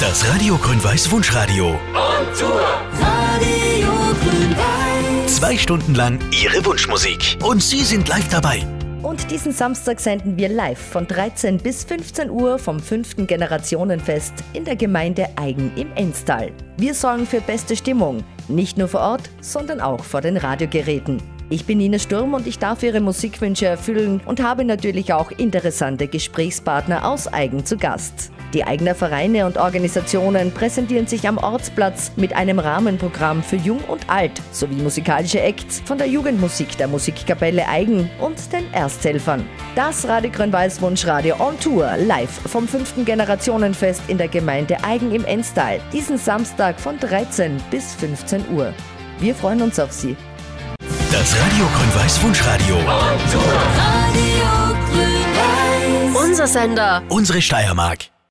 Das Radio Grün-Weiß Wunschradio. On Tour. Radio Grün-Weiß. 2 Stunden lang Ihre Wunschmusik. Und Sie sind live dabei. Und diesen Samstag senden wir live von 13 bis 15 Uhr vom 5. Generationenfest in der Gemeinde Aigen im Enstal. Wir sorgen für beste Stimmung, nicht nur vor Ort, sondern auch vor den Radiogeräten. Ich bin Nina Sturm und ich darf Ihre Musikwünsche erfüllen und habe natürlich auch interessante Gesprächspartner aus Aigen zu Gast. Die Aigener Vereine und Organisationen präsentieren sich am Ortsplatz mit einem Rahmenprogramm für Jung und Alt sowie musikalische Acts von der Jugendmusik der Musikkapelle Aigen und den Ersthelfern. Das Radio Grün-Weiß Wunschradio on Tour live vom 5. Generationenfest in der Gemeinde Aigen im Enstal diesen Samstag von 13 bis 15 Uhr. Wir freuen uns auf Sie. Das Radio Grün-Weiß Wunschradio. On Tour. Radio Grün-Weiß. Unser Sender. Unsere Steiermark.